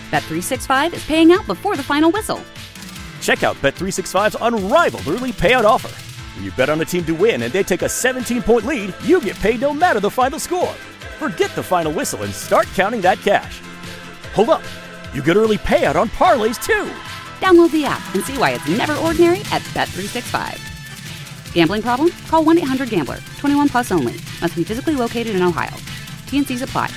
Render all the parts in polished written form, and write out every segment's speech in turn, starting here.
Bet365 is paying out before the final whistle. Check out Bet365's unrivaled early payout offer. When you bet on a team to win and they take a 17-point lead, you get paid no matter the final score. Forget the final whistle and start counting that cash. Hold up. You get early payout on parlays, too. Download the app and see why it's never ordinary at Bet365. Gambling problem? Call 1-800-GAMBLER. 21 plus only. Must be physically located in Ohio. T&Cs apply.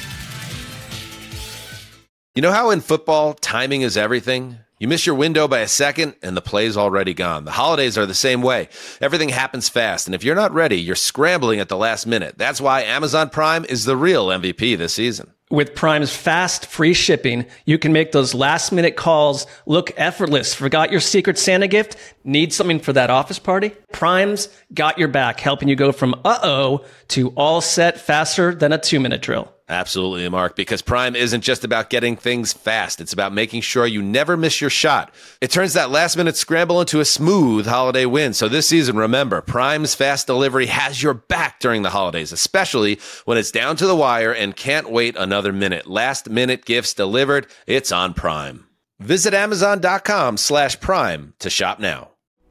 You know how in football, timing is everything? You miss your window by a second, and the play's already gone. The holidays are the same way. Everything happens fast, and if you're not ready, you're scrambling at the last minute. That's why Amazon Prime is the real MVP this season. With Prime's fast, free shipping, you can make those last-minute calls look effortless. Forgot your Secret Santa gift? Need something for that office party? Prime's got your back, helping you go from uh-oh to all set faster than a 2-minute drill. Absolutely, Mark, because Prime isn't just about getting things fast. It's about making sure you never miss your shot. It turns that last-minute scramble into a smooth holiday win. So this season, remember, Prime's fast delivery has your back during the holidays, especially when it's down to the wire and can't wait another minute. Last-minute gifts delivered, it's on Prime. Visit Amazon.com/Prime to shop now.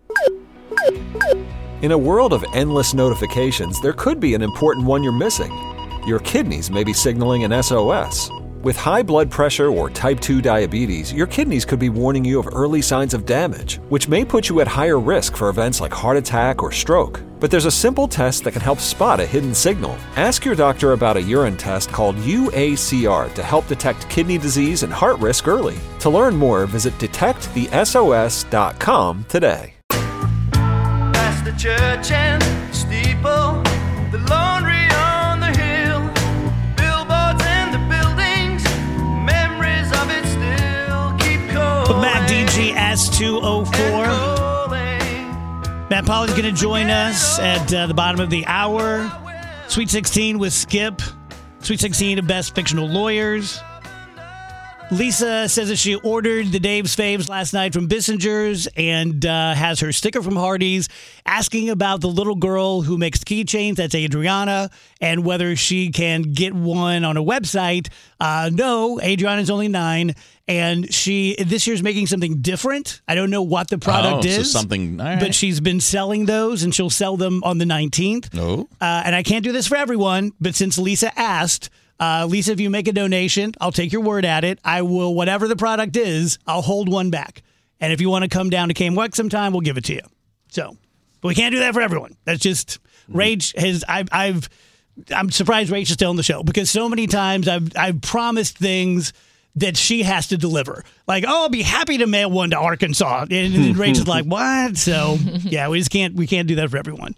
In a world of endless notifications, there could be an important one you're missing. Your kidneys may be signaling an SOS. With high blood pressure or type 2 diabetes, your kidneys could be warning you of early signs of damage, which may put you at higher risk for events like heart attack or stroke. But there's a simple test that can help spot a hidden signal. Ask your doctor about a urine test called UACR to help detect kidney disease and heart risk early. To learn more, visit detectthesos.com today. Past the church and steeple, the laundry on the hill, billboards and the buildings, memories of it still keep calling. Back DGS 204. Matt Polly's going to join us at the bottom of the hour. Sweet 16 with Skip. Sweet 16 of Best Fictional Lawyers. Lisa says that she ordered the Dave's Faves last night from Bissinger's and has her sticker from Hardee's asking about the little girl who makes keychains. That's Adriana, and whether she can get one on a website. No, Adriana's only 9, and she this year's making something different. I don't know what the product is, something, all right. But she's been selling those, and she'll sell them on the 19th. No, and I can't do this for everyone, but since Lisa asked. Lisa, if you make a donation, I'll take your word at it. I will, whatever the product is, I'll hold one back. And if you want to come down to KMWEX sometime, we'll give it to you. So, but we can't do that for everyone. That's just, Rach has, I'm surprised Rach is still on the show because so many times I've promised things that she has to deliver. Like, oh, I'll be happy to mail one to Arkansas. And Rach is like, what? So, yeah, we can't do that for everyone.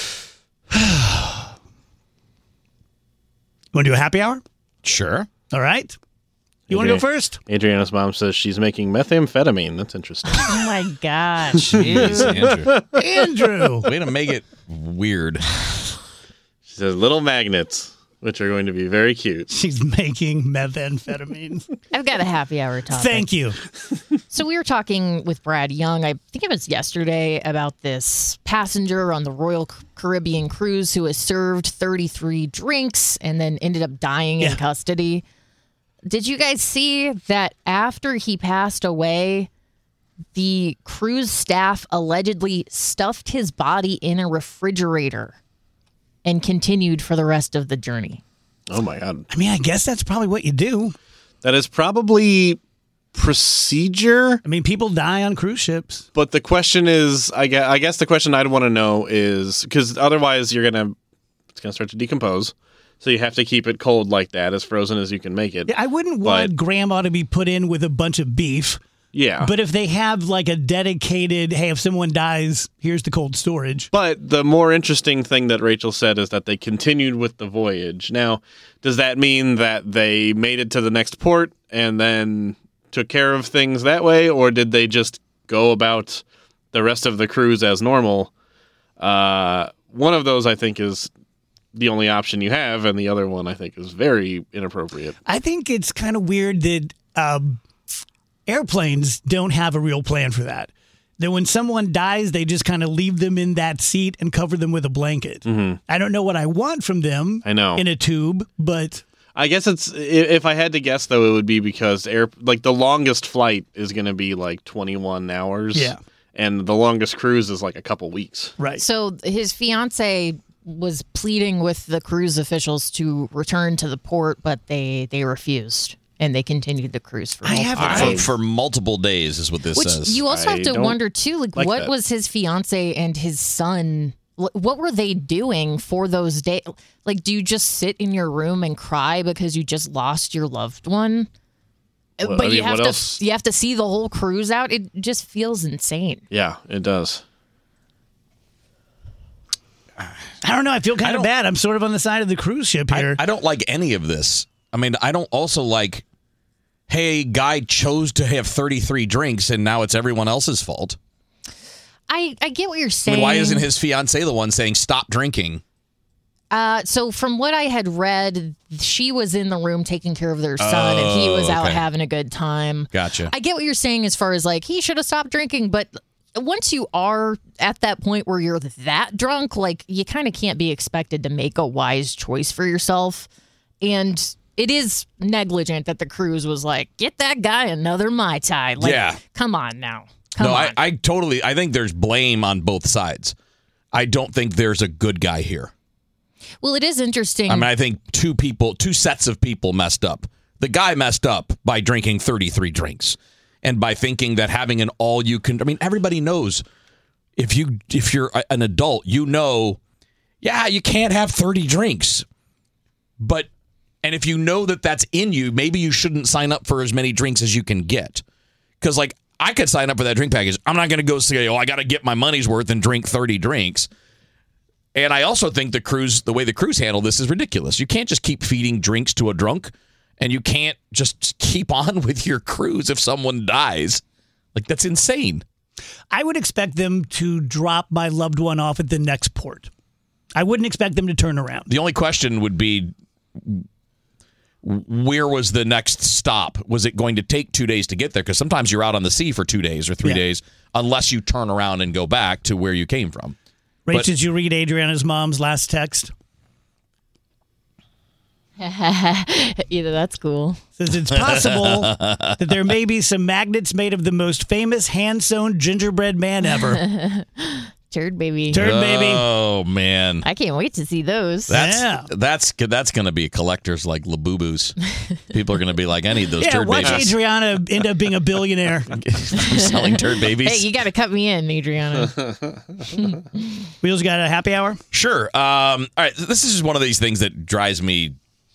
Want to do a happy hour? Sure. All right. You want to go first? Adriana's mom says she's making methamphetamine. That's interesting. Oh, my gosh. Jeez, Andrew. Andrew. Way to make it weird. She says little magnets, which are going to be very cute. She's making methamphetamines. I've got a happy hour topic. Thank you. So we were talking with Brad Young, I think it was yesterday, about this passenger on the Royal Caribbean cruise who was served 33 drinks and then ended up dying in custody. Did you guys see that after he passed away, the cruise staff allegedly stuffed his body in a refrigerator and continued for the rest of the journey? Oh, my God. I mean, I guess that's probably what you do. That is probably procedure. I mean, people die on cruise ships. But the question is, I guess the question I'd want to know is, because otherwise it's going to start to decompose. So you have to keep it cold like that, as frozen as you can make it. Yeah, I wouldn't want grandma to be put in with a bunch of beef. Yeah. But if they have like a dedicated, hey, if someone dies, here's the cold storage. But the more interesting thing that Rachel said is that they continued with the voyage. Now, does that mean that they made it to the next port and then took care of things that way? Or did they just go about the rest of the cruise as normal? One of those, I think, is the only option you have. And the other one, I think, is very inappropriate. I think it's kind of weird that airplanes don't have a real plan for that. That when someone dies, they just kind of leave them in that seat and cover them with a blanket. Mm-hmm. I don't know what I want from them I know. in a tube, but... I guess it's, if I had to guess though, it would be because the longest flight is going to be like 21 hours. Yeah. And the longest cruise is like a couple weeks. Right. So his fiance was pleading with the cruise officials to return to the port, but they refused. And they continued the cruise for for multiple days is what this Which says. you also have to wonder, too, like what that. was his fiance and his son, what were they doing for those days? Like, do you just sit in your room and cry because you just lost your loved one? Well, but I mean, you have what to else? you have to see the whole cruise out. It just feels insane. Yeah, it does. I don't know. I feel kind of bad. I'm sort of on the side of the cruise ship here. I don't like any of this. I mean, I don't also like, hey, guy chose to have 33 drinks and now it's everyone else's fault. I get what you're I saying. mean, why isn't his fiance the one saying stop drinking? So from what I had read, she was in the room taking care of their son, and he was out okay. having a good time. Gotcha. I get what you're saying as far as like he should have stopped drinking, but once you are at that point where you're that drunk, like you kind of can't be expected to make a wise choice for yourself. And it is negligent that the cruise was like, get that guy another Mai Tai. Like, Yeah. Come on now. Come on. I think there's blame on both sides. I don't think there's a good guy here. Well, it is interesting. I mean, I think two sets of people messed up. The guy messed up by drinking 33 drinks and by thinking that having an everybody knows if you're an adult, you know, yeah, you can't have 30 drinks. And if you know that that's in you, maybe you shouldn't sign up for as many drinks as you can get. Because, like, I could sign up for that drink package. I'm not going to go say, I got to get my money's worth and drink 30 drinks. And I also think the way the cruise handled this is ridiculous. You can't just keep feeding drinks to a drunk, and you can't just keep on with your cruise if someone dies. Like, that's insane. I would expect them to drop my loved one off at the next port. I wouldn't expect them to turn around. The only question would be, where was the next stop? Was it going to take 2 days to get there? Because sometimes you're out on the sea for 2 days or 3 days, unless you turn around and go back to where you came from. Rach, did you read Adriana's mom's last text? Either that's cool. Says it's possible that there may be some magnets made of the most famous hand-sewn gingerbread man ever. Turd baby. Oh, man. I can't wait to see those. That's going to be collectors like Labubu's. People are going to be like, I need those turd watch babies. Adriana end up being a billionaire. I'm selling turd babies. Hey, you got to cut me in, Adriana. Wheels got a happy hour? Sure. All right. This is just one of these things that drives me.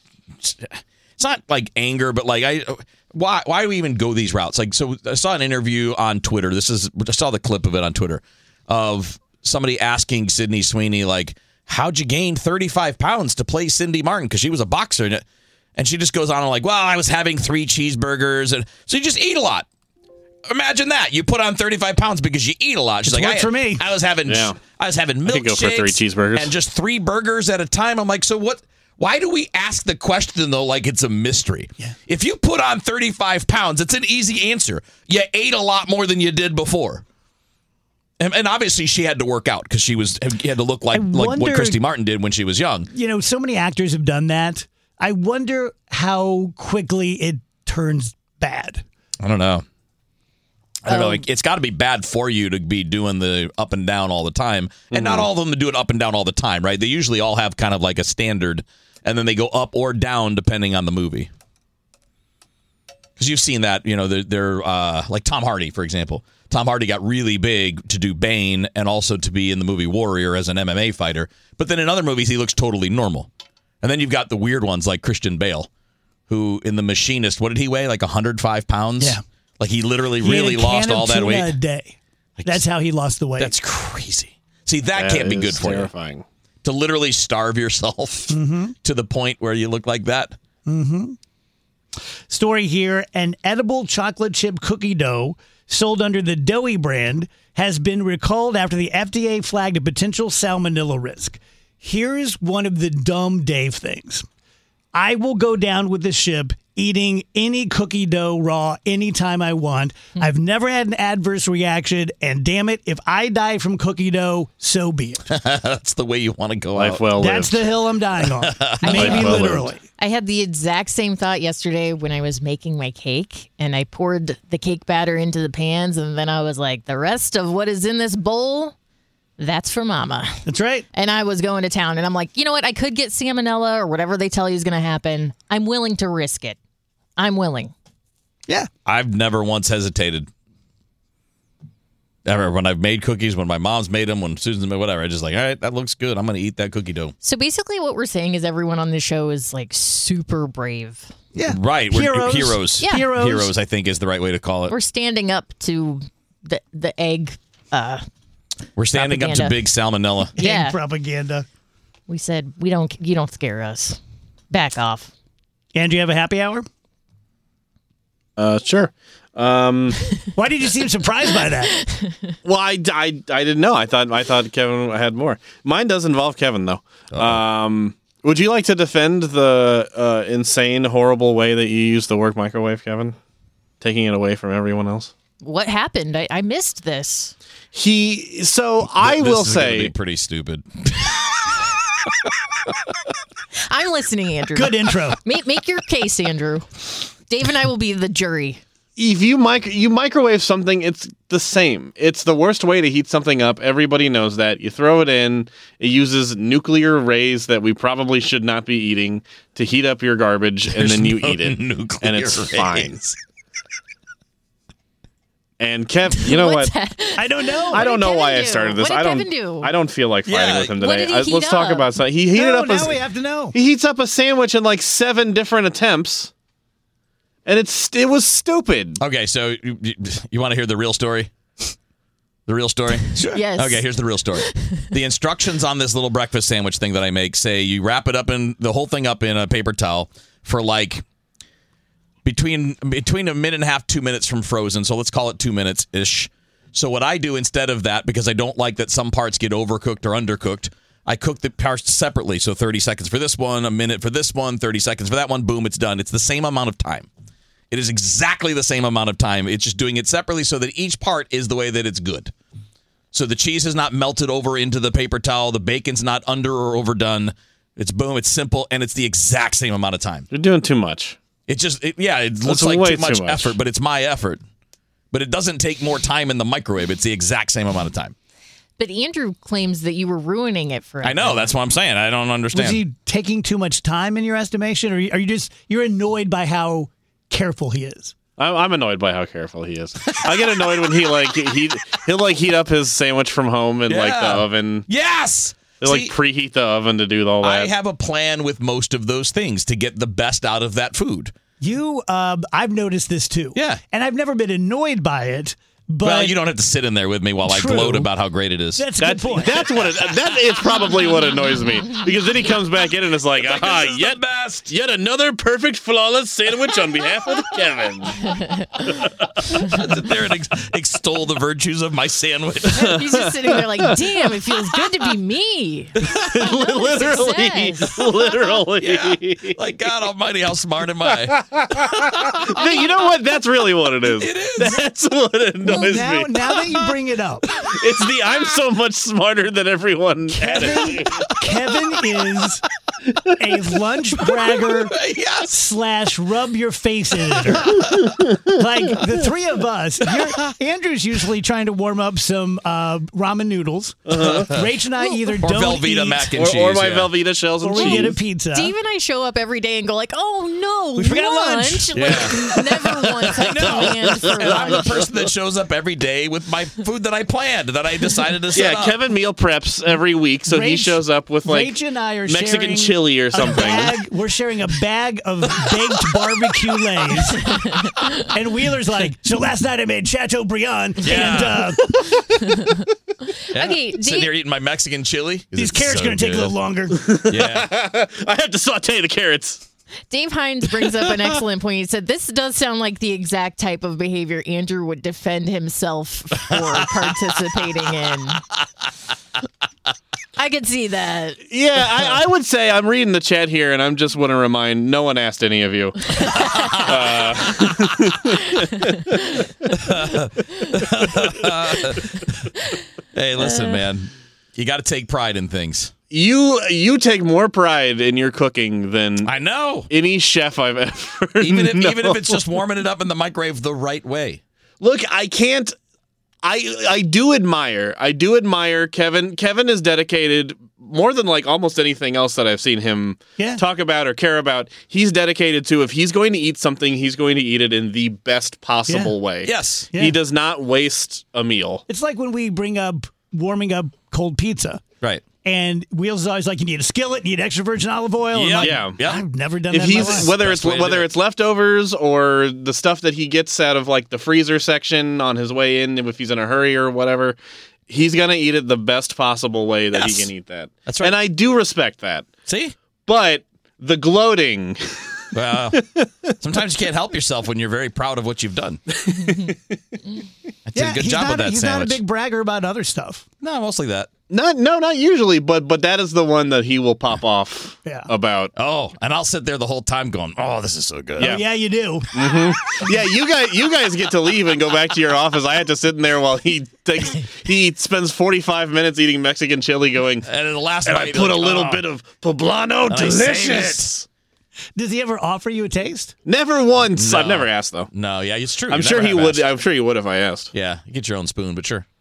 It's not like anger, but like why do we even go these routes? Like, so I saw an interview on Twitter. I saw the clip of it on Twitter of somebody asking Sydney Sweeney, like, how'd you gain 35 pounds to play Cindy Martin? Because she was a boxer. And she just goes on and like, well, I was having 3 cheeseburgers. And so you just eat a lot. Imagine that. You put on 35 pounds because you eat a lot. She's It's like, worked for me. I was having milkshakes. go for 3 cheeseburgers. And just 3 burgers at a time. I'm like, so what? Why do we ask the question, though, like it's a mystery? Yeah. If you put on 35 pounds, it's an easy answer. You ate a lot more than you did before. And obviously she had to work out because she had to look like what Christy Martin did when she was young. You know, so many actors have done that. I wonder how quickly it turns bad. I don't know. It's got to be bad for you to be doing the up and down all the time. And not all of them do it up and down all the time, right? They usually all have kind of like a standard, and then they go up or down depending on the movie. Because you've seen that, you know, they're like Tom Hardy, for example. Tom Hardy got really big to do Bane and also to be in the movie Warrior as an MMA fighter. But then in other movies, he looks totally normal. And then you've got the weird ones like Christian Bale, who in The Machinist, what did he weigh? Like 105 pounds? Yeah. Like he literally really lost all that weight. A day. That's how he lost the weight. That's crazy. See, that can't be good for terrifying. you. To literally starve yourself to the point where you look like that. Mm-hmm. Story here, an edible chocolate chip cookie dough sold under the Doughy brand has been recalled after the FDA flagged a potential salmonella risk. Here is one of the dumb Dave things. I will go down with the ship eating any cookie dough raw anytime I want. I've never had an adverse reaction, and damn it, if I die from cookie dough, so be it. That's the way you want to go Life out. well lived. That's the hill I'm dying on. Maybe Life well literally. I had the exact same thought yesterday when I was making my cake, and I poured the cake batter into the pans, and then I was like, the rest of what is in this bowl, that's for Mama. That's right. And I was going to town, and I'm like, you know what? I could get salmonella or whatever they tell you is going to happen. I'm willing to risk it. I'm willing. Yeah. I've never once hesitated. Ever. When I've made cookies, when my mom's made them, when Susan's made whatever, I just like, all right, that looks good. I'm going to eat that cookie dough. So basically what we're saying is everyone on this show is like super brave. Yeah. Right. We're Heroes. Yeah. Heroes, I think, is the right way to call it. We're standing up to the egg. We're standing up to propaganda. big salmonella. Yeah. Propaganda. We said, you don't scare us. Back off. And do you have a happy hour? Sure. Why did you seem surprised by that? Well, I didn't know. I thought Kevin had more. Mine does involve Kevin, though. Would you like to defend the insane, horrible way that you use the work microwave, Kevin? Taking it away from everyone else? What happened? I missed this. I This will is gonna say... be pretty stupid. I'm listening, Andrew. Good intro. Make your case, Andrew. Dave and I will be the jury. If you microwave something, it's the same. It's the worst way to heat something up. Everybody knows that. You throw it in. It uses nuclear rays that we probably should not be eating to heat up your garbage, and then you eat it, and it's fine. And Kev, you know What's what? that? I don't know. I don't know Kevin why I do? started this. What did I don't. Kevin do? I don't feel like fighting Yeah, with him what today. did he Let's heat talk up? about something. He heated up. Now we have to know. He heats up a sandwich in like 7 different attempts, and it was stupid. Okay, so you want to hear the real story? The real story? Yes. Okay, here's the real story. The instructions on this little breakfast sandwich thing that I make say you wrap it up in the whole thing up in a paper towel for like between a minute and a half, 2 minutes from frozen. So let's call it 2 minutes ish. So what I do instead of that, because I don't like that some parts get overcooked or undercooked, I cook the parts separately. So 30 seconds for this one, a minute for this one, 30 seconds for that one. Boom, it's done. It's the same amount of time. It is exactly the same amount of time. It's just doing it separately so that each part is the way that it's good. So the cheese is not melted over into the paper towel. The bacon's not under or overdone. It's boom, it's simple, and it's the exact same amount of time. You're doing too much. It looks like way too much too much. effort, but it's my effort. But it doesn't take more time in the microwave. It's the exact same amount of time. But Andrew claims that you were ruining it for him. I know. That's what I'm saying. I don't understand. Was he taking too much time in your estimation, or are you you're annoyed by how careful he is? I'm annoyed by how careful he is. I get annoyed when he'll heat up his sandwich from home in like the oven. Yes. He'll preheat the oven to do all that. I have a plan with most of those things to get the best out of that food. I've noticed this too. Yeah. And I've never been annoyed by it. But Well, you don't have to sit in there with me while I gloat about how great it is. That's a good point. That is probably what annoys me, because then he comes back in and it's like, aha, yet another perfect, flawless sandwich on behalf of Kevin. Sit there and extol the virtues of my sandwich. He's just sitting there like, damn, it feels good to be me. Literally. Yeah. Like, God almighty, how smart am I? You know what? That's really what it is. It is. That's what annoys me. Now that you bring it up, It's the I'm so much smarter than everyone attitude. Kevin is a lunch bragger Yes. / rub your face editor. Like the three of us, Andrew's usually trying to warm up some ramen noodles. Rach and I either Or don't Velveeta eat, mac and cheese. Or my yeah. Velveeta shells and or we cheese. get a pizza. Dave and I show up every day and go like, oh no, We forgot lunch. Like, never once have planned for And I'm the lunch. person that shows up every day with my food that I planned, that I decided to set Yeah, up. Kevin meal preps every week, so he Rach- shows up with like Rach and I are Mexican sharing chili or a something. We're sharing a bag of baked barbecue lays. And Wheeler's like, so last night I made Chateaubriand. Yeah. And Yeah. Okay, Sitting here eating my Mexican chili. these carrots are going to take a little longer. Yeah. I have to saute the carrots. Dave Hines brings up an excellent point. He said, this does sound like the exact type of behavior Andrew would defend himself for participating in. I could see that. Yeah, I would say I'm reading the chat here, and I just want to remind no one asked any of you. Hey, listen, man. You got to take pride in things. You take more pride in your cooking than I know any chef I've ever even if known. it's just warming it up in the microwave the right way. Look, I can't. I do admire Kevin. Kevin is dedicated more than like almost anything else that I've seen him talk about or care about. He's dedicated to if he's going to eat something, he's going to eat it in the best possible way. Yes. He does not waste a meal. It's like when we bring up warming up cold pizza. Right. And Wheels is always like, you need a skillet, you need extra virgin olive oil. Yeah. I'm like, I've never done If that in my he's life. whether it's leftovers or the stuff that he gets out of like the freezer section on his way in, if he's in a hurry or whatever, he's gonna eat it the best possible way that he can eat that. That's right. And I do respect that. See? But the gloating. Well, sometimes you can't help yourself when you're very proud of what you've done. I did a good job with that he's sandwich. Not a big bragger about other stuff. No, mostly that. Not usually, but that is the one that he will pop off about. Oh, and I'll sit there the whole time going, "Oh, this is so good." Yeah, yeah, you do. Mm-hmm. Yeah, you guys get to leave and go back to your office. I had to sit in there while he spends 45 minutes eating Mexican chili, going. And the last and night, I put a little oh. bit of poblano, And I save delicious. Does he ever offer you a taste? Never once. No. I've never asked though. No, yeah, it's true. I'm sure he would. I'm sure he would if I asked. Yeah, you get your own spoon, but sure.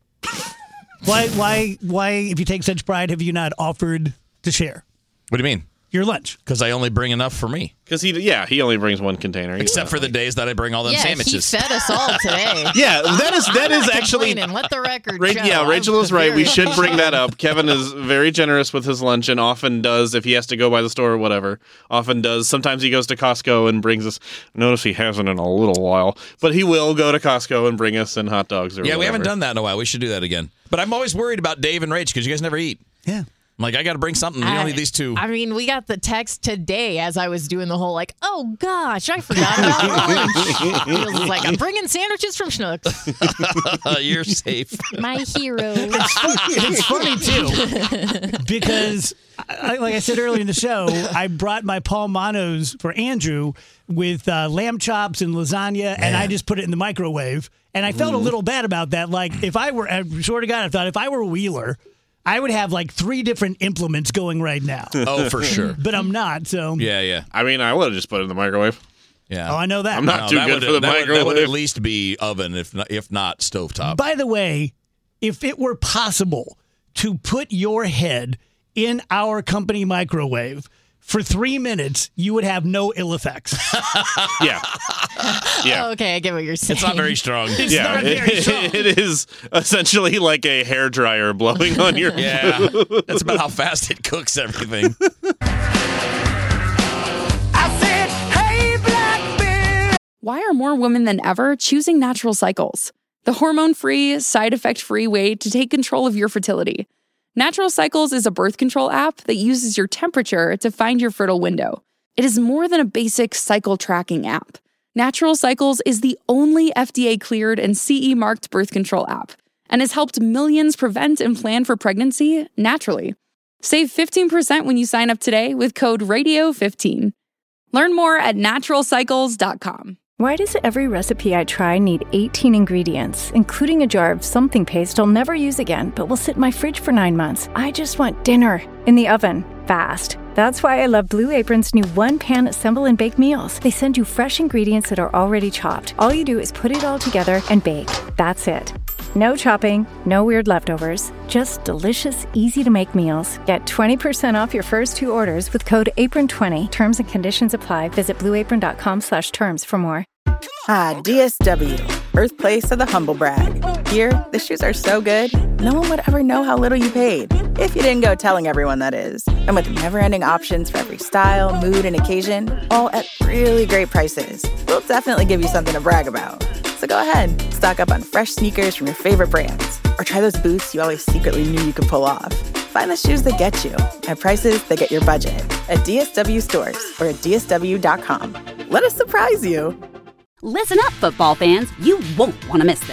Why, if you take such pride, have you not offered to share What do you mean? your lunch? Because I only bring enough for me. Because he only brings one container. Except for the days that I bring all them sandwiches. He fed us all today. Yeah, that is actually. Let the record show. Yeah, Rachel is right. We should bring that up. Kevin is very generous with his lunch and often does, if he has to go by the store or whatever, often does. Sometimes he goes to Costco and brings us. Notice he hasn't in a little while, but he will go to Costco and bring us in hot dogs or whatever. We haven't done that in a while. We should do that again. But I'm always worried about Dave and Rach because you guys never eat. Yeah. I'm like, I got to bring something. You only these two. I mean, we got the text today as I was doing the whole like, oh gosh, I forgot about lunch. He was like, I'm bringing sandwiches from Schnucks. You're safe. My hero. It's funny too because, like I said earlier in the show, I brought my Paul Manos for Andrew with lamb chops and lasagna, and I just put it in the microwave. And I felt a little bad about that. Like if I were, I swear to God, I thought if I were Wheeler, I would have like 3 different implements going right now. Oh, for sure. But I'm not, so. Yeah. I mean, I would have just put it in the microwave. Yeah. Oh, I know that. I'm not too good for the microwave. That would at least be oven, if not stovetop. By the way, if it were possible to put your head in our company microwave for 3 minutes, you would have no ill effects. Yeah. Okay, I get what you're saying. It's not very strong. It's not very strong. It is essentially like a hairdryer blowing on your food. That's about how fast it cooks everything. Why are more women than ever choosing Natural Cycles? The hormone-free, side-effect-free way to take control of your fertility. Natural Cycles is a birth control app that uses your temperature to find your fertile window. It is more than a basic cycle tracking app. Natural Cycles is the only FDA-cleared and CE-marked birth control app and has helped millions prevent and plan for pregnancy naturally. Save 15% when you sign up today with code RADIO15. Learn more at naturalcycles.com. Why does every recipe I try need 18 ingredients, including a jar of something paste I'll never use again, but will sit in my fridge for 9 months? I just want dinner in the oven, fast. That's why I love Blue Apron's new one-pan assemble and bake meals. They send you fresh ingredients that are already chopped. All you do is put it all together and bake. That's it. No chopping, no weird leftovers, just delicious, easy-to-make meals. Get 20% off your first 2 orders with code APRON20. Terms and conditions apply. Visit blueapron.com/terms for more. DSW, birthplace of the humble brag. Here, the shoes are so good, no one would ever know how little you paid. If you didn't go telling everyone, that is. And with never-ending options for every style, mood, and occasion, all at really great prices, we'll definitely give you something to brag about. So go ahead, stock up on fresh sneakers from your favorite brands, or try those boots you always secretly knew you could pull off. Find the shoes that get you at prices that get your budget at DSW stores or at DSW.com. Let us surprise you. Listen up, football fans. You won't want to miss this.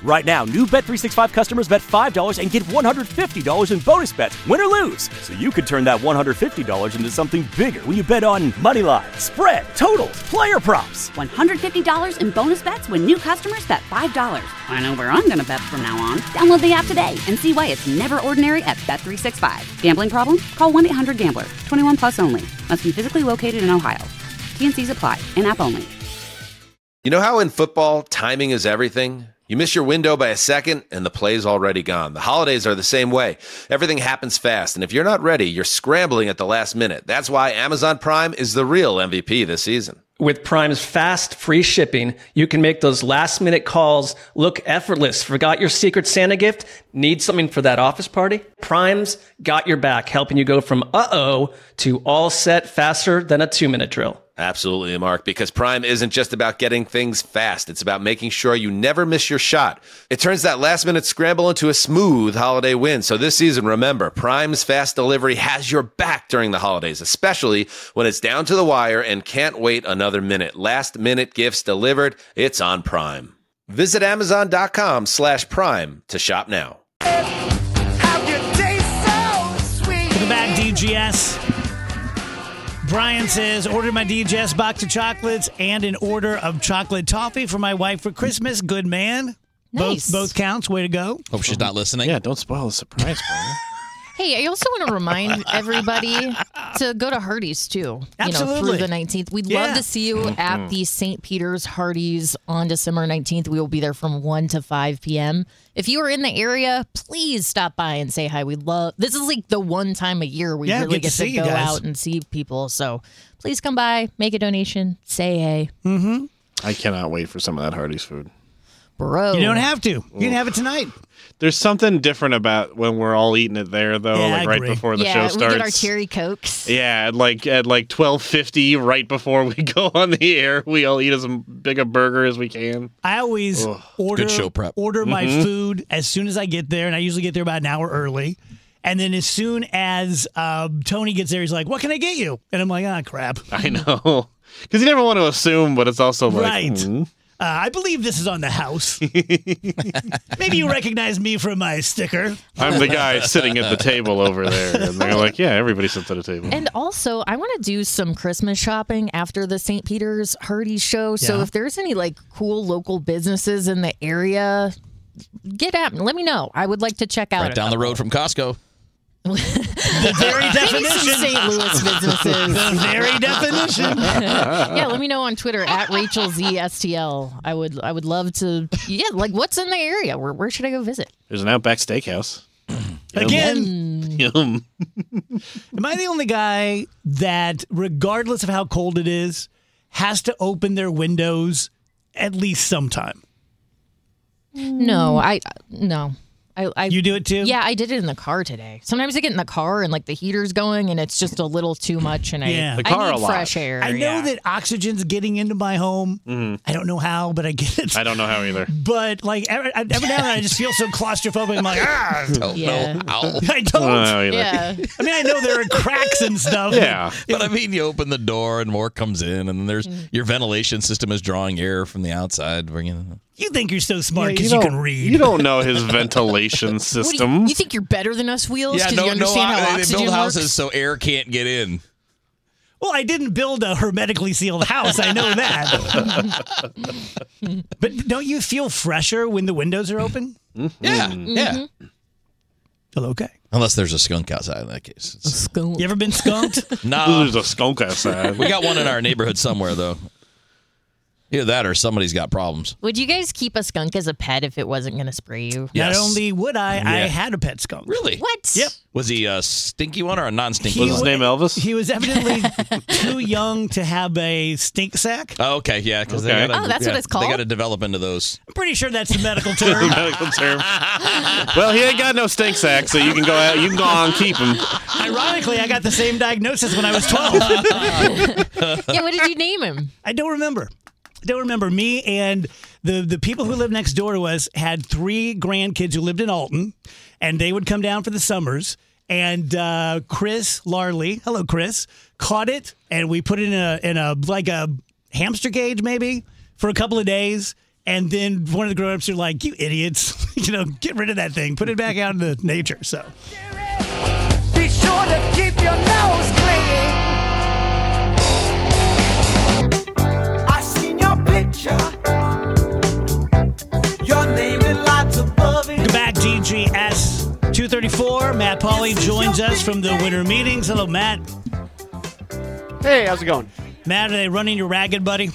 Right now, new Bet365 customers bet $5 and get $150 in bonus bets, win or lose. So you could turn that $150 into something bigger when you bet on moneyline, spread, totals, player props. $150 in bonus bets when new customers bet $5. I know where I'm going to bet from now on. Download the app today and see why it's never ordinary at Bet365. Gambling problem? Call 1-800-GAMBLER. 21 plus only. Must be physically located in Ohio. T&Cs apply. In-app only. You know how in football, timing is everything? You miss your window by a second, and the play's already gone. The holidays are the same way. Everything happens fast, and if you're not ready, you're scrambling at the last minute. That's why Amazon Prime is the real MVP this season. With Prime's fast, free shipping, you can make those last-minute calls look effortless. Forgot your Secret Santa gift? Need something for that office party? Prime's got your back, helping you go from uh-oh to all set faster than a 2-minute drill. Absolutely, Mark, because Prime isn't just about getting things fast. It's about making sure you never miss your shot. It turns that last-minute scramble into a smooth holiday win. So this season, remember, Prime's fast delivery has your back during the holidays, especially when it's down to the wire and can't wait another minute. Last-minute gifts delivered, it's on Prime. Visit Amazon.com/Prime to shop now. Welcome back, DGS. Brian says, order my DGS box of chocolates and an order of chocolate toffee for my wife for Christmas. Good man. Nice. Both counts. Way to go. Hope she's not listening. Yeah, don't spoil the surprise, Brian. Hey, I also want to remind everybody to go to Hardee's too. Absolutely. Through the 19th. We'd love to see you at the St. Peter's Hardee's on December 19th. We will be there from 1 to 5 p.m. If you are in the area, please stop by and say hi. This is like the one time a year we really get to go out and see people. So please come by, make a donation, say hey. Mm-hmm. I cannot wait for some of that Hardee's food. Bro. You don't have to. You can have it tonight. There's something different about when we're all eating it there, though. Yeah, like I right agree. before the show starts. Yeah, we get our cherry cokes. Yeah, at like 12:50, right before we go on the air, we all eat as big a burger as we can. I always Good show prep. order my food as soon as I get there, and I usually get there about an hour early. And then as soon as Tony gets there, he's like, "What can I get you?" And I'm like, "Ah, crap." I know, because you never want to assume, but it's also like, right. I believe this is on the house. Maybe you recognize me from my sticker. I'm the guy sitting at the table over there. And they're like, yeah, everybody sits at a table. And also, I want to do some Christmas shopping after the St. Peter's Hardee's show. So if there's any like cool local businesses in the area, get at me. Let me know. I would like to check out. Right down the road from Costco. The very definition. St. Louis businesses. The very definition. Yeah, let me know on Twitter at RachelZSTL. I would love to. Yeah, like what's in the area? Where should I go visit? There's an Outback Steakhouse. Again. Yum. Am I the only guy that, regardless of how cold it is, has to open their windows at least sometime? No. You do it too? Yeah, I did it in the car today. Sometimes I get in the car and like the heater's going and it's just a little too much and I need fresh air. I know that oxygen's getting into my home. I don't know how, but I get it. I don't know how either. But like every now and then I just feel so claustrophobic. I'm like, I don't know how. I don't. know either. Yeah. I mean, I know there are cracks and stuff. Yeah. But I mean, you open the door and more comes in, and then there's your ventilation system is drawing air from the outside. You think you're so smart because you can read. You don't know his ventilation system. You think you're better than us, Wheels? Yeah, you understand how they oxygen build houses works? so air can't get in. Well, I didn't build a hermetically sealed house. I know that. But don't you feel fresher when the windows are open? Yeah, yeah. Well, okay. Unless there's a skunk outside in that case. Skunk. You ever been skunked? No. There's a skunk outside. We got one in our neighborhood somewhere, though. Either that or somebody's got problems. Would you guys keep a skunk as a pet if it wasn't going to spray you? Yes. Not only would I had a pet skunk. Really? What? Yep. Was he a stinky one or a non-stinky Was one? his name Elvis? He was evidently too young to have a stink sack. Oh, okay, yeah. Because Okay. Oh, that's what it's called? They got to develop into those. I'm pretty sure that's the medical term. Medical term. Well, he ain't got no stink sack, so you can go out. You can go on and keep him. Ironically, I got the same diagnosis when I was 12. Yeah, what did you name him? I don't remember. Me and the people who lived next door to us had 3 grandkids who lived in Alton, and they would come down for the summers. And Chris Larley, hello Chris, caught it, and we put it in a like a hamster cage maybe for a couple of days. And then one of the grown-ups are like, you idiots, get rid of that thing. Put it back out into nature. So Be sure to keep your nose clean. I seen your picture. Your name in lights above it. welcome back, DGS 234. Matt Pauley joins us from the winter meetings. Hello, Matt. Hey, how's it going? Matt, are they running your ragged, buddy?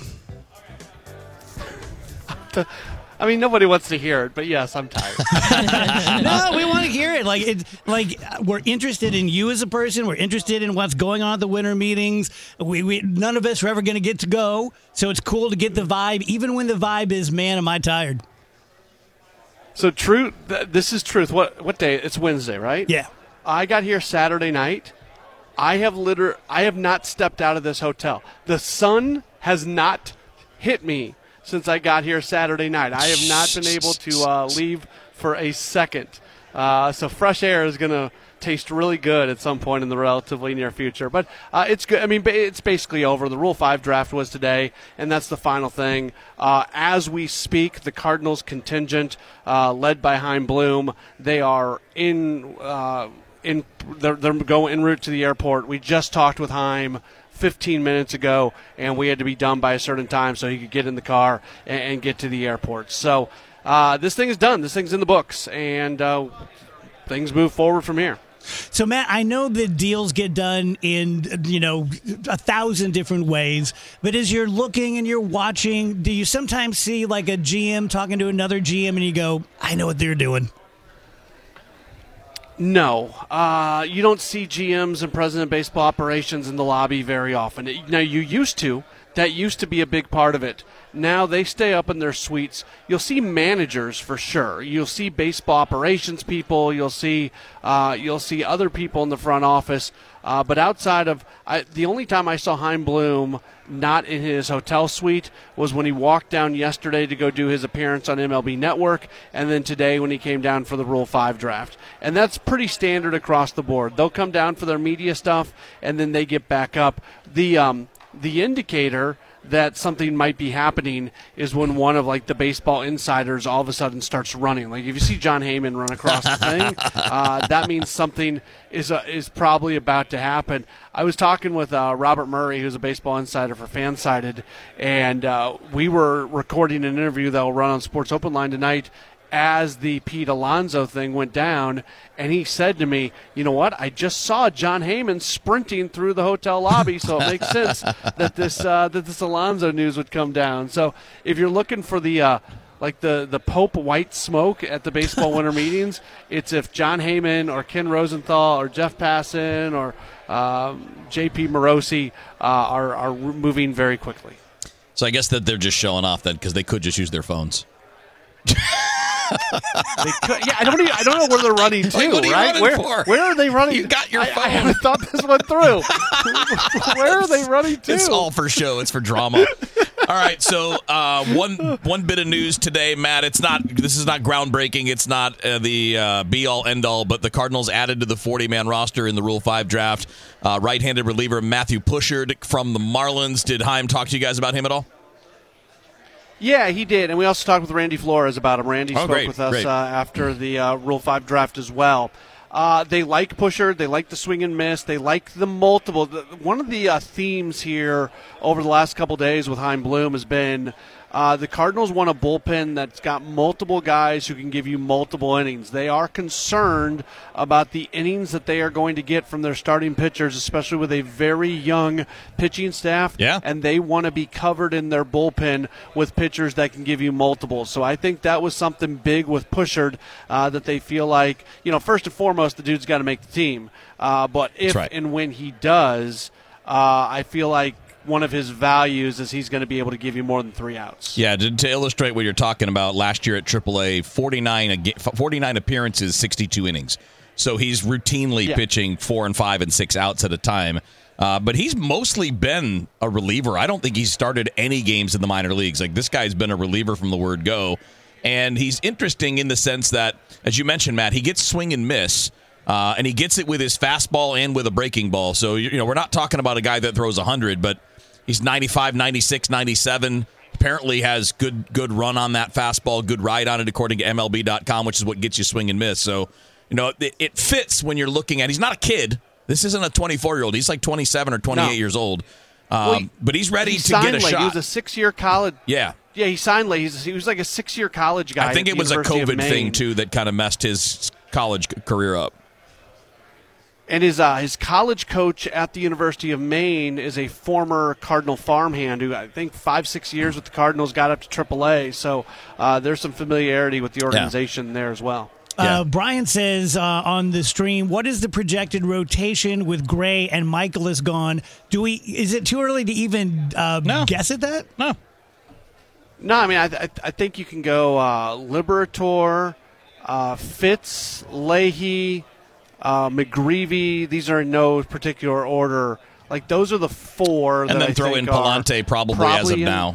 I mean, nobody wants to hear it, but yes, I'm tired. No, we want to hear it. We're interested in you as a person. We're interested in what's going on at the winter meetings. We none of us are ever going to get to go, so it's cool to get the vibe, even when the vibe is, man, am I tired? So, truth. This is truth. What day? It's Wednesday, right? Yeah. I got here Saturday night. I have not stepped out of this hotel. The sun has not hit me since I got here Saturday night. I have not been able to leave for a second. So fresh air is going to taste really good at some point in the relatively near future. But it's good. I mean, it's basically over. The Rule 5 draft was today, and that's the final thing. As we speak, the Cardinals contingent, led by Chaim Bloom, they are they're going en route to the airport. We just talked with Chaim 15 minutes ago, and we had to be done by a certain time so he could get in the car and get to the airport. So this thing is done. This thing's in the books, and things move forward from here. So, Matt, I know that deals get done in, 1,000 different ways, but as you're looking and you're watching, do you sometimes see like a GM talking to another GM and you go, I know what they're doing? No. You don't see GMs and president of baseball operations in the lobby very often. Now, you used to. That used to be a big part of it. Now they stay up in their suites. You'll see managers for sure. You'll see baseball operations people. You'll see other people in the front office. But outside of the only time I saw Chaim Bloom not in his hotel suite was when he walked down yesterday to go do his appearance on MLB Network, and then today when he came down for the Rule 5 draft. And that's pretty standard across the board. They'll come down for their media stuff, and then they get back up. The indicator that something might be happening is when one of the baseball insiders all of a sudden starts running. Like if you see John Heyman run across the thing, that means something is probably about to happen. I was talking with Robert Murray, who's a baseball insider for Fansided, and we were recording an interview that will run on Sports Open Line tonight as the Pete Alonso thing went down, and he said to me, you know what, I just saw John Heyman sprinting through the hotel lobby, so it makes sense that this Alonso news would come down. So if you're looking for the Pope white smoke at the baseball winter meetings, it's if John Heyman or Ken Rosenthal or Jeff Passan or J.P. Morosi are moving very quickly. So I guess that they're just showing off then because they could just use their phones. They could, yeah, I don't know where they're running to, what are you right? running for? Where are they running? You got your phone. I haven't thought this one through. Where are they running to? It's all for show. It's for drama. All right, so one bit of news today, Matt. This is not groundbreaking. It's not the be-all, end-all, but the Cardinals added to the 40-man roster in the Rule 5 draft right-handed reliever Matthew Pushard from the Marlins. Did Chaim talk to you guys about him at all? Yeah, he did, and we also talked with Randy Flores about him. Randy spoke great, with us great. after the Rule 5 draft as well. They like Pushard. They like the swing and miss. They like the multiple. One of the themes here over the last couple days with Chaim Bloom has been the Cardinals want a bullpen that's got multiple guys who can give you multiple innings. They are concerned about the innings that they are going to get from their starting pitchers, especially with a very young pitching staff. Yeah. And they want to be covered in their bullpen with pitchers that can give you multiples. So I think that was something big with Pushard that they feel like, first and foremost, the dude's got to make the team. But if and when he does, I feel like one of his values is he's going to be able to give you more than 3 outs. Yeah, to illustrate what you're talking about, last year at AAA, 49 appearances, 62 innings. So he's routinely pitching 4 and 5 and 6 outs at a time. But he's mostly been a reliever. I don't think he's started any games in the minor leagues. Like, this guy's been a reliever from the word go. And he's interesting in the sense that, as you mentioned, Matt, he gets swing and miss. And he gets it with his fastball and with a breaking ball. So, we're not talking about a guy that throws 100, but he's 95, 96, 97, apparently has good run on that fastball, good ride on it, according to MLB.com, which is what gets you swing and miss. So, it fits when you're looking at. He's not a kid. This isn't a 24-year-old. He's like 27 or 28 years old. But he's ready to get a shot. He was a 6-year college. Yeah. Yeah, he signed late. He was like a 6-year college guy. I think it was a COVID thing, too, that kind of messed his college career up. And his college coach at the University of Maine is a former Cardinal farmhand who I think 5-6 years with the Cardinals got up to AAA. So there's some familiarity with the organization there as well. Brian says on the stream, what is the projected rotation with Gray and Michaelis gone? Is it too early to even guess at that? No, I mean, I think you can go Liberator, Fitz, Leahy, McGreevy. These are in no particular order. Like, those are the four. And then throw in Palante probably as of now.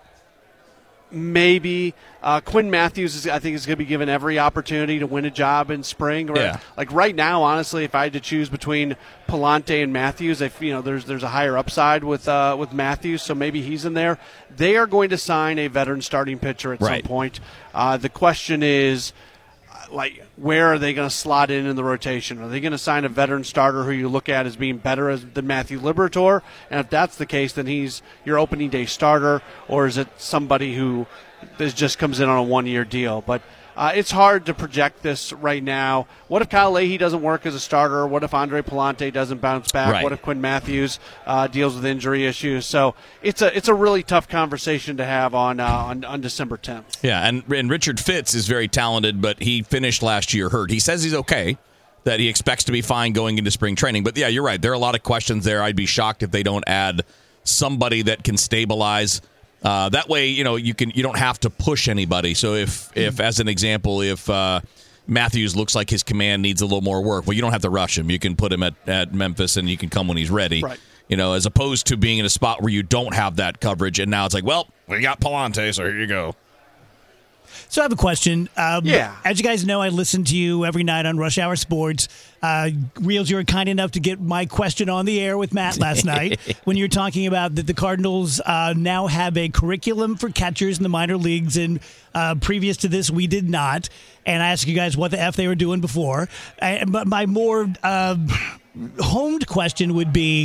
Maybe. Quinn Matthews, I think, is going to be given every opportunity to win a job in spring. Right? Yeah. Like right now, honestly, if I had to choose between Palante and Matthews, there's a higher upside with Matthews, so maybe he's in there. They are going to sign a veteran starting pitcher at some point. The question is, where are they going to slot in the rotation? Are they going to sign a veteran starter who you look at as being better than Matthew Liberator? And if that's the case, then he's your opening day starter, or is it somebody who just comes in on a 1-year deal? But it's hard to project this right now. What if Kyle Leahy doesn't work as a starter? What if Andre Palante doesn't bounce back? Right. What if Quinn Matthews deals with injury issues? So it's a really tough conversation to have on December 10th. Yeah, and Richard Fitz is very talented, but he finished last year hurt. He says he's okay, that he expects to be fine going into spring training. But, yeah, you're right. There are a lot of questions there. I'd be shocked if they don't add somebody that can stabilize. That way, you don't have to push anybody. So if as an example, if Matthews looks like his command needs a little more work, well, you don't have to rush him. You can put him at Memphis, and you can come when he's ready. Right. As opposed to being in a spot where you don't have that coverage, and now it's like, well, we got Palante, so here you go. So I have a question. As you guys know, I listen to you every night on Rush Hour Sports. Reels, you were kind enough to get my question on the air with Matt last night when you were talking about that the Cardinals now have a curriculum for catchers in the minor leagues, and previous to this, we did not. And I asked you guys what the F they were doing before. But my more homed question would be,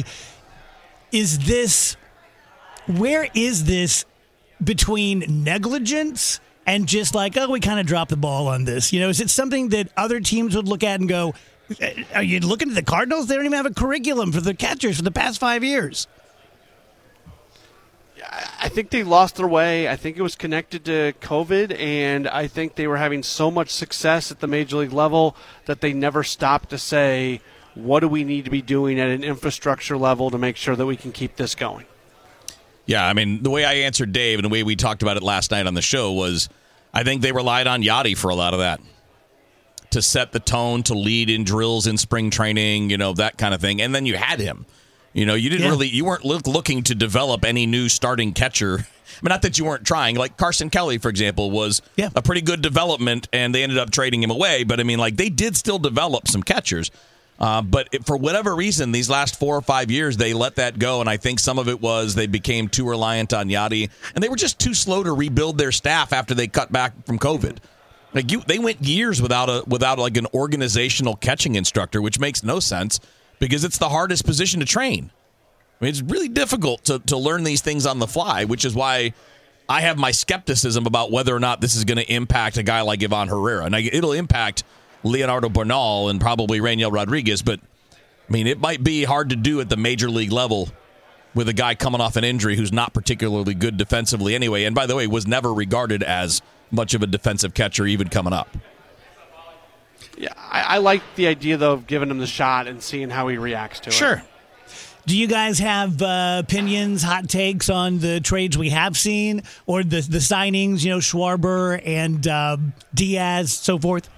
where is this between negligence and just like, we kind of dropped the ball on this? Is it something that other teams would look at and go, are you looking at the Cardinals? They don't even have a curriculum for the catchers for the past 5 years. I think they lost their way. I think it was connected to COVID, and I think they were having so much success at the major league level that they never stopped to say, what do we need to be doing at an infrastructure level to make sure that we can keep this going? Yeah, I mean, the way I answered Dave and the way we talked about it last night on the show was I think they relied on Yachty for a lot of that, to set the tone, to lead in drills in spring training, that kind of thing. And then you had him. You weren't looking to develop any new starting catcher. I mean, not that you weren't trying. Like Carson Kelly, for example, was a pretty good development, and they ended up trading him away. But, I mean, they did still develop some catchers. But for whatever reason, these last 4 or 5 years, they let that go, and I think some of it was they became too reliant on Yachty, and they were just too slow to rebuild their staff after they cut back from COVID. They went years without an organizational catching instructor, which makes no sense because it's the hardest position to train. I mean, it's really difficult to learn these things on the fly, which is why I have my skepticism about whether or not this is going to impact a guy like Ivan Herrera. And it'll impact Leonardo Bernal and probably Rainiel Rodriguez, but I mean, it might be hard to do at the major league level with a guy coming off an injury who's not particularly good defensively anyway, and by the way, was never regarded as much of a defensive catcher even coming up. Yeah, I like the idea, though, of giving him the shot and seeing how he reacts to it. Sure. Do you guys have opinions, hot takes on the trades we have seen or the signings, Schwarber and Diaz, so forth?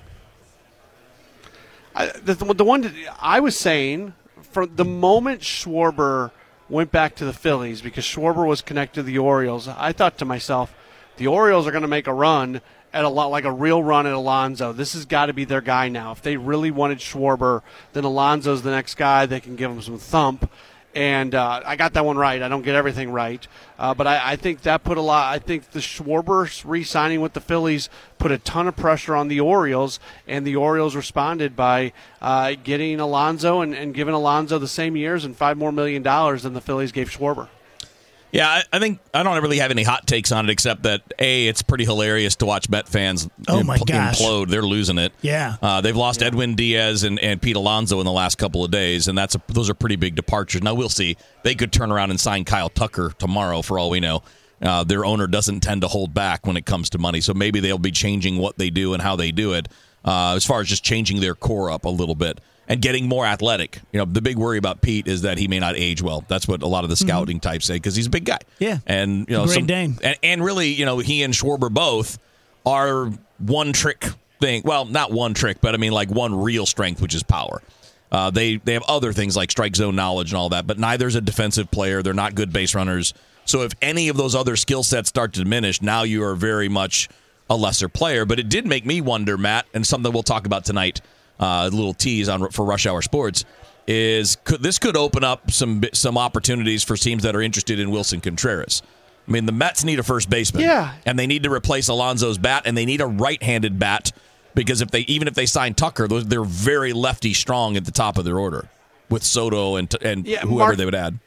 The one that I was saying, from the moment Schwarber went back to the Phillies, because Schwarber was connected to the Orioles, I thought to myself, the Orioles are going to make a run at a real run at Alonso. This has got to be their guy now. If they really wanted Schwarber, then Alonso's the next guy. They can give him some thump. And I got that one right. I don't get everything right. But I think that put a lot. I think the Schwarber re-signing with the Phillies put a ton of pressure on the Orioles, and the Orioles responded by getting Alonso and giving Alonso the same years and $5 million more than the Phillies gave Schwarber. Yeah, I think I don't really have any hot takes on it except that, it's pretty hilarious to watch Met fans implode. They're losing it. Yeah. They've lost Edwin Diaz and Pete Alonso in the last couple of days, and those are pretty big departures. Now, we'll see. They could turn around and sign Kyle Tucker tomorrow, for all we know. Their owner doesn't tend to hold back when it comes to money, so maybe they'll be changing what they do and how they do it as far as just changing their core up a little bit. And getting more athletic. The big worry about Pete is that he may not age well. That's what a lot of the scouting types say because he's a big guy. Yeah, and Great Dane. And really, he and Schwarber both are one trick thing. Well, not one trick, but I mean like one real strength, which is power. They have other things like strike zone knowledge and all that, but neither's a defensive player. They're not good base runners. So if any of those other skill sets start to diminish, now you are very much a lesser player. But it did make me wonder, Matt, and something we'll talk about tonight. A little tease for Rush Hour Sports this could open up some opportunities for teams that are interested in Wilson Contreras. I mean, the Mets need a first baseman, and they need to replace Alonso's bat, and they need a right-handed bat because even if they sign Tucker, they're very lefty strong at the top of their order with Soto and whoever they would add.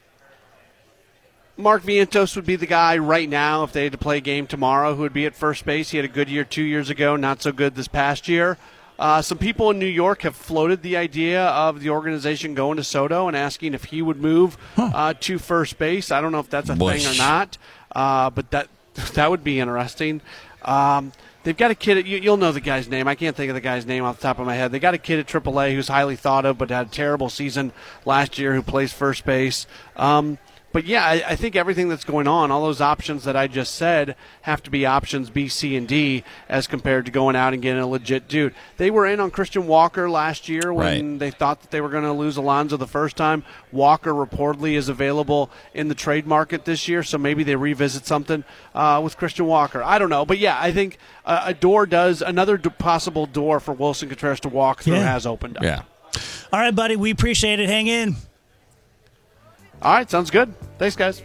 Mark Vientos would be the guy right now if they had to play a game tomorrow who would be at first base. He had a good year 2 years ago, not so good this past year. Some people in New York have floated the idea of the organization going to Soto and asking if he would move to first base. I don't know if that's a thing or not, but that would be interesting. They've got a kid. You'll know the guy's name. I can't think of the guy's name off the top of my head. They got a kid at AAA who's highly thought of, but had a terrible season last year who plays first base. But, yeah, I think everything that's going on, all those options that I just said, have to be options B, C, and D as compared to going out and getting a legit dude. They were in on Christian Walker last year when they thought that they were going to lose Alonso the first time. Walker reportedly is available in the trade market this year, so maybe they revisit something with Christian Walker. I don't know. But, yeah, I think another possible door for Wilson Contreras to walk through has opened up. Yeah. All right, buddy. We appreciate it. Hang in. All right, sounds good. Thanks, guys.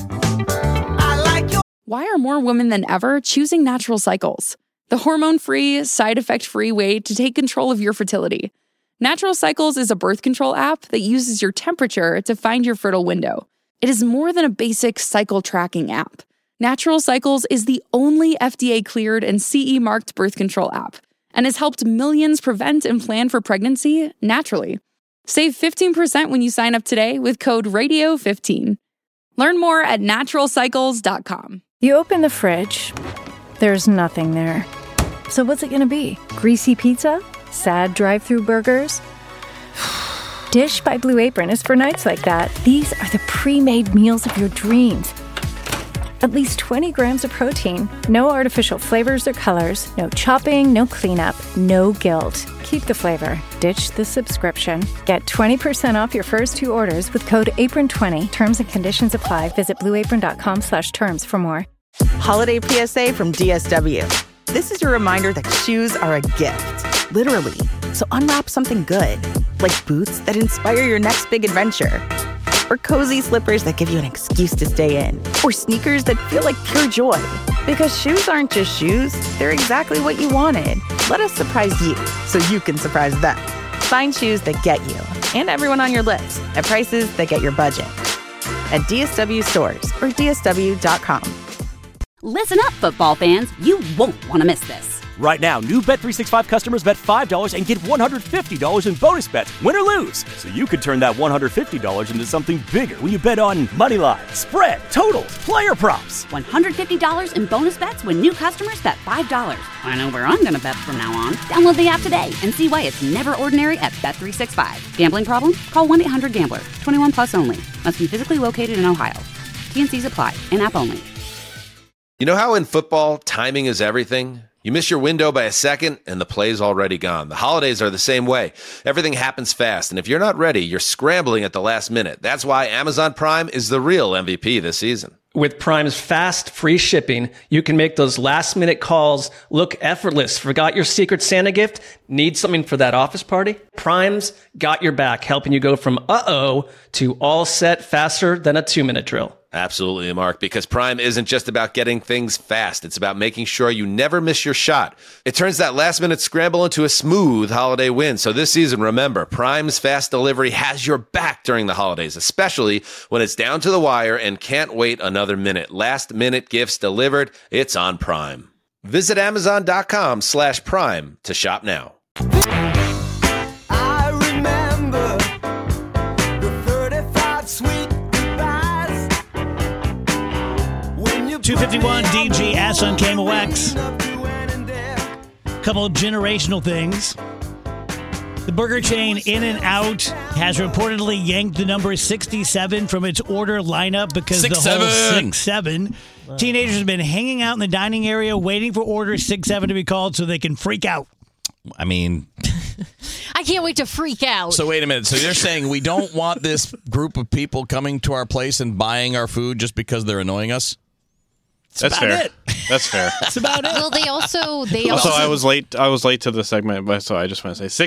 Why are more women than ever choosing Natural Cycles? The hormone-free, side-effect-free way to take control of your fertility. Natural Cycles is a birth control app that uses your temperature to find your fertile window. It is more than a basic cycle tracking app. Natural Cycles is the only FDA-cleared and CE-marked birth control app and has helped millions prevent and plan for pregnancy naturally. Save 15% when you sign up today with code RADIO15. Learn more at naturalcycles.com. You open the fridge, there's nothing there. So what's it gonna be? Greasy pizza? Sad drive-thru burgers? Dish by Blue Apron is for nights like that. These are the pre-made meals of your dreams. At least 20 grams of protein, no artificial flavors or colors, no chopping, no cleanup, no guilt. Keep the flavor. Ditch the subscription. Get 20% off your first 2 orders with code APRON20. Terms and conditions apply. Visit blueapron.com/terms for more. Holiday PSA from DSW. This is your reminder that shoes are a gift, literally. So unwrap something good, like boots that inspire your next big adventure. Or cozy slippers that give you an excuse to stay in. Or sneakers that feel like pure joy. Because shoes aren't just shoes, they're exactly what you wanted. Let us surprise you so you can surprise them. Find shoes that get you and everyone on your list at prices that get your budget. At DSW stores or DSW.com. Listen up, football fans. You won't want to miss this. Right now, new Bet365 customers bet $5 and get $150 in bonus bets, win or lose. So you could turn that $150 into something bigger when you bet on money line, spread, totals, player props. $150 in bonus bets when new customers bet $5. I know where I'm going to bet from now on. Download the app today and see why it's never ordinary at Bet365. Gambling problem? Call 1-800-GAMBLER. 21 plus only. Must be physically located in Ohio. T&Cs apply. In-app only. You know how in football, timing is everything? You miss your window by a second, and the play's already gone. The holidays are the same way. Everything happens fast, and if you're not ready, you're scrambling at the last minute. That's why Amazon Prime is the real MVP this season. With Prime's fast, free shipping, you can make those last-minute calls look effortless. Forgot your Secret Santa gift? Need something for that office party? Prime's got your back, helping you go from uh-oh to all set faster than a 2-minute drill. Absolutely, Mark, because Prime isn't just about getting things fast. It's about making sure you never miss your shot. It turns that last-minute scramble into a smooth holiday win. So this season, remember, Prime's fast delivery has your back during the holidays, especially when it's down to the wire and can't wait another minute. Last-minute gifts delivered, it's on Prime. Visit Amazon.com/Prime to shop now. 251 DGS on KMOX. Couple of generational things. The burger chain In-N-Out has reportedly yanked the number 67 from its order lineup because the whole 6-7. Teenagers have been hanging out in the dining area waiting for order 6-7 to be called so they can freak out. I mean, I can't wait to freak out. so wait a minute. So they're saying we don't want this group of people coming to our place and buying our food just because they're annoying us? That's fair. That's fair. That's about it. Well, they also I was late to the segment, but so I just want to say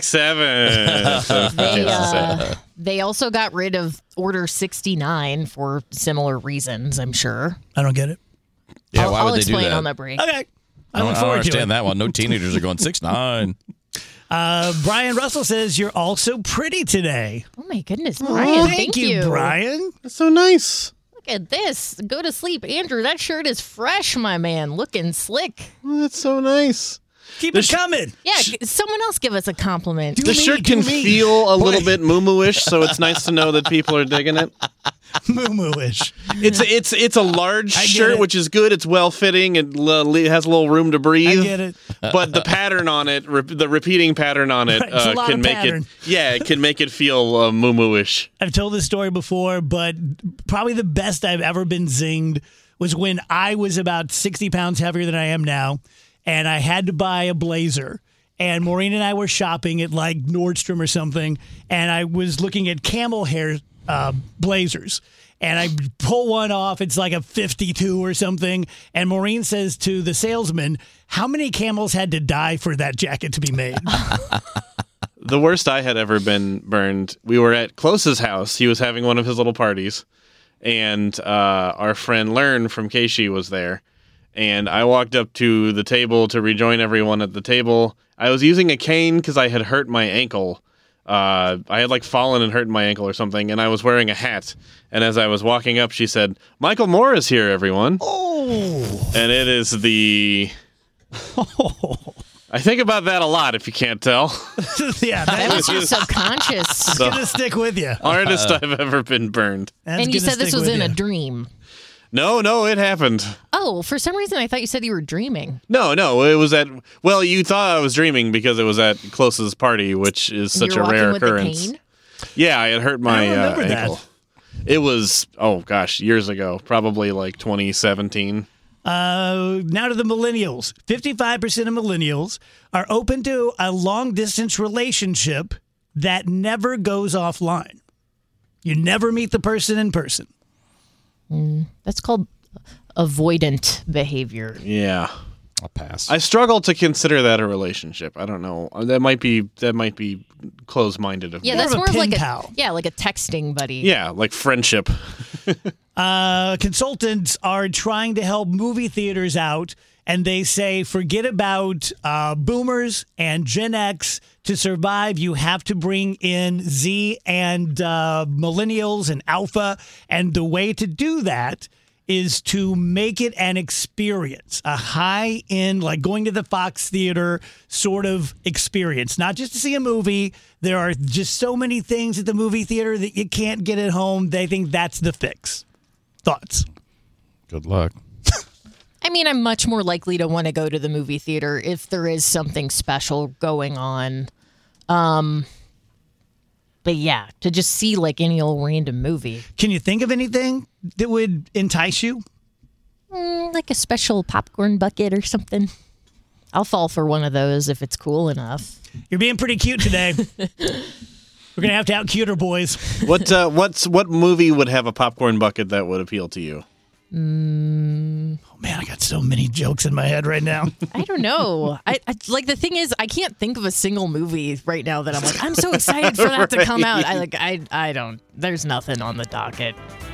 6-7. They also got rid of Order 69 for similar reasons, I'm sure. I don't get it. Yeah, why would I'll they do explain that? on the break. Okay. I don't understand that one. No teenagers are going 6'9". Brian Russell says you're all so pretty today. Oh my goodness, Brian! Thank you, Brian. That's so nice. Look at this. Go to sleep, Andrew. That shirt is fresh, my man. Looking slick. Oh, that's so nice. Keep it coming. Yeah, someone else give us a compliment. The shirt can feel a little bit moo-moo-ish, so it's nice to know that people are digging it. Moo-moo-ish. It's a large shirt, it. which is good. It's well-fitting. It has a little room to breathe. I get it. But the pattern on it, the repeating pattern on it, It's a lot can of make pattern. it can make it feel moo-moo-ish. I've told this story before, but probably the best I've ever been zinged was when I was about 60 pounds heavier than I am now, and I had to buy a blazer. And Maureen and I were shopping at like Nordstrom or something, and I was looking at camel hair blazers. And I pull one off. It's like a 52 or something. And Maureen says to the salesman, how many camels had to die for that jacket to be made? The worst I had ever been burned, we were at Close's house. He was having one of his little parties. And our friend Learn from Keishi was there. And I walked up to the table to rejoin everyone at the table. I was using a cane because I had hurt my ankle. I had like fallen and hurt my ankle or something, and I was wearing a hat. And as I was walking up, she said, "Michael Moore is here, everyone." Oh. And it is the... I think about that a lot, if you can't tell. Yeah, That was your subconscious. It's going to stick with you. Hardest I've ever been burned. And you said this was in a dream. No, it happened. Oh, for some reason I thought you said you were dreaming. No, it was at... Well, you thought I was dreaming because it was at Close's party, which is such a rare occurrence. With the cane? Yeah, I had hurt my remember ankle. that. It was, years ago. Probably like 2017. Now to the millennials. 55% of millennials are open to a long-distance relationship that never goes offline. You never meet the person in person. That's called avoidant behavior. Yeah. I'll pass. I struggle to consider that a relationship. I don't know. That might be closed-minded of me. Yeah, that's more of like pen pal. like a texting buddy. Yeah, like friendship. Consultants are trying to help movie theaters out, and they say forget about boomers and Gen X. To survive, you have to bring in Z and millennials and alpha, and the way to do that is to make it an experience, a high-end, like going to the Fox Theater sort of experience. Not just to see a movie. There are just so many things at the movie theater that you can't get at home. They think that's the fix. Thoughts? Good luck. I mean, I'm much more likely to want to go to the movie theater if there is something special going on. But yeah, to just see like any old random movie. Can you think of anything that would entice you? Like a special popcorn bucket or something. I'll fall for one of those if it's cool enough. You're being pretty cute today. We're gonna have to out-cute her, boys. What movie would have a popcorn bucket that would appeal to you? Oh man, I got so many jokes in my head right now. I don't know. I like, the thing is, I can't think of a single movie right now that I'm like, I'm so excited for that to come out. I don't. There's nothing on the docket.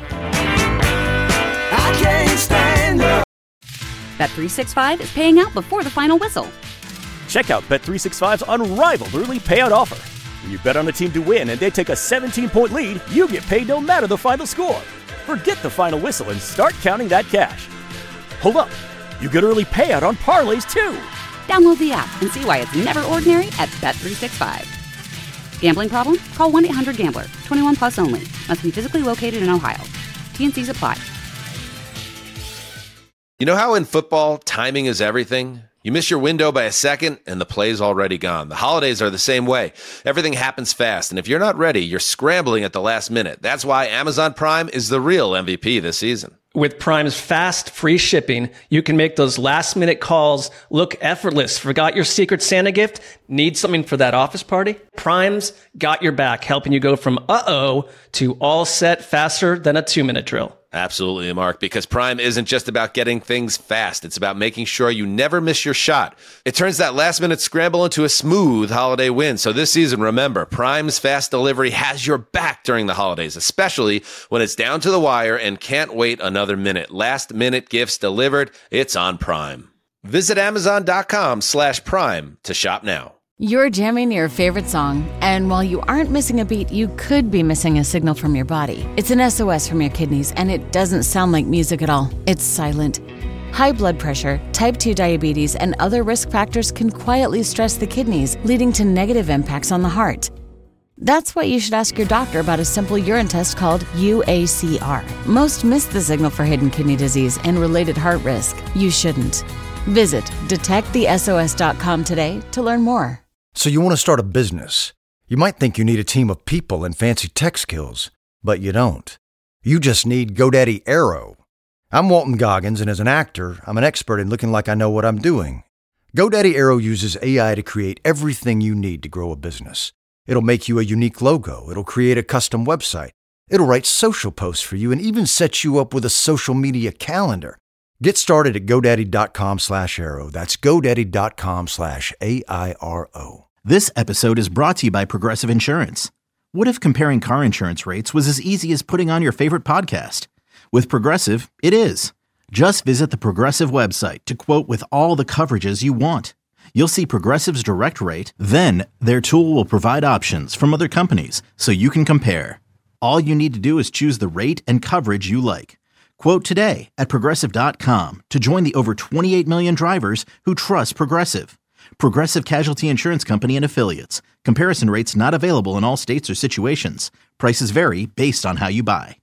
I can't stand up. Bet365 is paying out before the final whistle. Check out Bet365's unrivaled early payout offer. When you bet on a team to win and they take a 17-point lead, you get paid no matter the final score. Forget the final whistle and start counting that cash. Hold up. You get early payout on parlays too. Download the app and see why it's never ordinary at Bet365. Gambling problem? Call 1-800-GAMBLER. 21 plus only. Must be physically located in Ohio. T&Cs apply. You know how in football, timing is everything? You miss your window by a second, and the play's already gone. The holidays are the same way. Everything happens fast, and if you're not ready, you're scrambling at the last minute. That's why Amazon Prime is the real MVP this season. With Prime's fast, free shipping, you can make those last-minute calls look effortless. Forgot your Secret Santa gift? Need something for that office party? Prime's got your back, helping you go from uh-oh to all set faster than a 2-minute drill. Absolutely, Mark, because Prime isn't just about getting things fast. It's about making sure you never miss your shot. It turns that last-minute scramble into a smooth holiday win. So this season, remember, Prime's fast delivery has your back during the holidays, especially when it's down to the wire and can't wait another minute. Last-minute gifts delivered, it's on Prime. Visit Amazon.com/Prime to shop now. You're jamming your favorite song, and while you aren't missing a beat, you could be missing a signal from your body. It's an SOS from your kidneys, and it doesn't sound like music at all. It's silent. High blood pressure, type 2 diabetes, and other risk factors can quietly stress the kidneys, leading to negative impacts on the heart. That's why you should ask your doctor about a simple urine test called UACR. Most miss the signal for hidden kidney disease and related heart risk. You shouldn't. Visit detectthesos.com today to learn more. So you want to start a business. You might think you need a team of people and fancy tech skills, but you don't. You just need GoDaddy Aero. I'm Walton Goggins, and as an actor, I'm an expert in looking like I know what I'm doing. GoDaddy Aero uses AI to create everything you need to grow a business. It'll make you a unique logo. It'll create a custom website. It'll write social posts for you and even set you up with a social media calendar. Get started at GoDaddy.com/Aero. That's GoDaddy.com/AIRO. This episode is brought to you by Progressive Insurance. What if comparing car insurance rates was as easy as putting on your favorite podcast? With Progressive, it is. Just visit the Progressive website to quote with all the coverages you want. You'll see Progressive's direct rate, then their tool will provide options from other companies so you can compare. All you need to do is choose the rate and coverage you like. Quote today at Progressive.com to join the over 28 million drivers who trust Progressive. Progressive Casualty Insurance Company and Affiliates. Comparison rates not available in all states or situations. Prices vary based on how you buy.